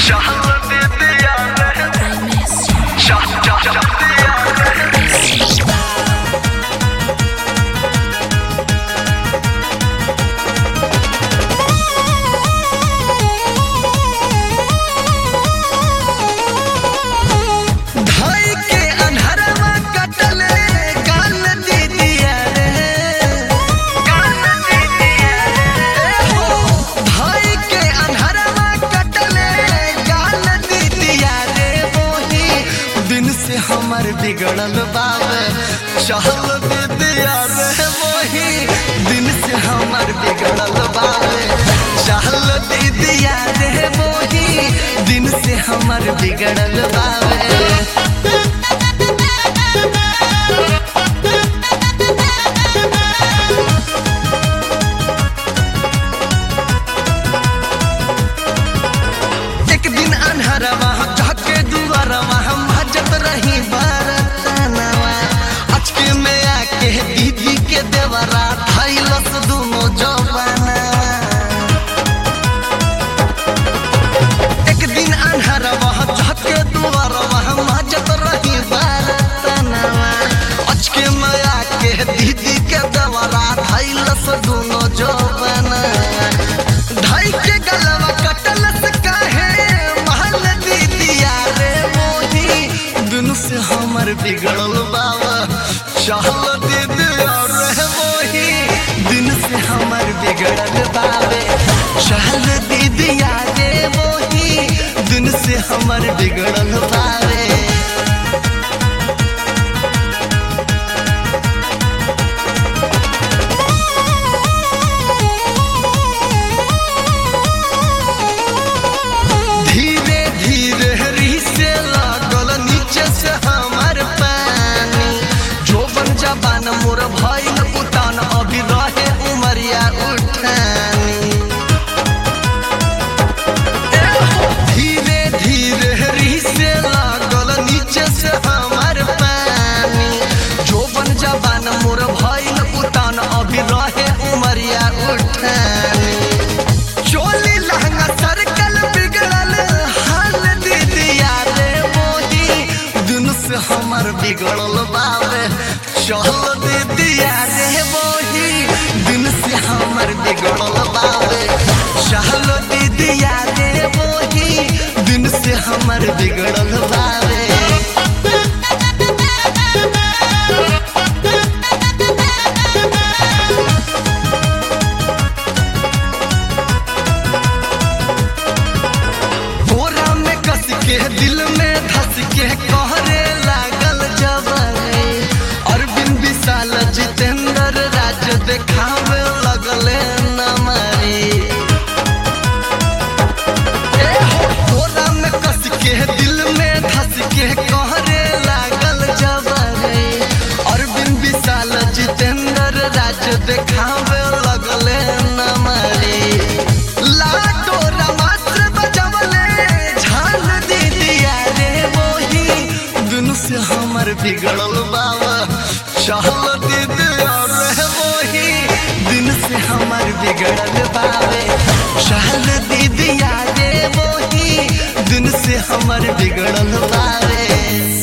हमर बिगड़ल बावे चहल दे दिया रे वही दिन से हमर बिगड़ल बावे चहल दे दिया रे वही दिन से हमर बिगड़ल बावे। रही बरतनवा अचके में आके दीदी के देवरा धैलस दोनों जवाना। एक दिन अन्हरवा झके दुआरवा मजत रही बरतनवा अचके में आके दीदी के देवरा धैलस दोनों जवाना। धई के गलवा कटलस काहे महल दीदिया रे दिन से हमर बिगड़ल बावा चहल दे दिया रे वही दिन से हमर बिगड़ल बावे चहल दे दिया रे वही दिन से हमर बिगड़ल बावे। धीरे धीरे रिसे लागल नीचे से हमर पानी जोबन जबान मोर भइल उतान अभी रहे उमरिया उठानी। धीरे धीरे रिसे लागल नीचे से हमर पानी जोबन जबान मोर भइल उतान अभी रहे उमरिया उठानी। चोली लहंगा सरकल बिगड़ल हाल दीदिया रे मोदी दिन से हमर बिगड़ल बावे चहल दे दिया रे मोदी दिन से हमर बिगड़ल बावे चहल दे दिया रे मोदी दिन से हमर बिगड़ल बावे। के दिल में धस के कहरे लागल जबरे अरविंद विशाल जितेंद्र राज देखावे लगले नमरी। तोरा में कस के दिल में धस के कहरे लागल जबरे अरविंद विशाल जितेंद्र राज देखावे लगले नमरी। लाडो रमात्र बजवले से हमर बिगड़ल बावा चहल दे दिया रे वही दिन से हमर बिगड़ल बावे चहल दे दिया रे वही दिन से हमर बिगड़ल बावे।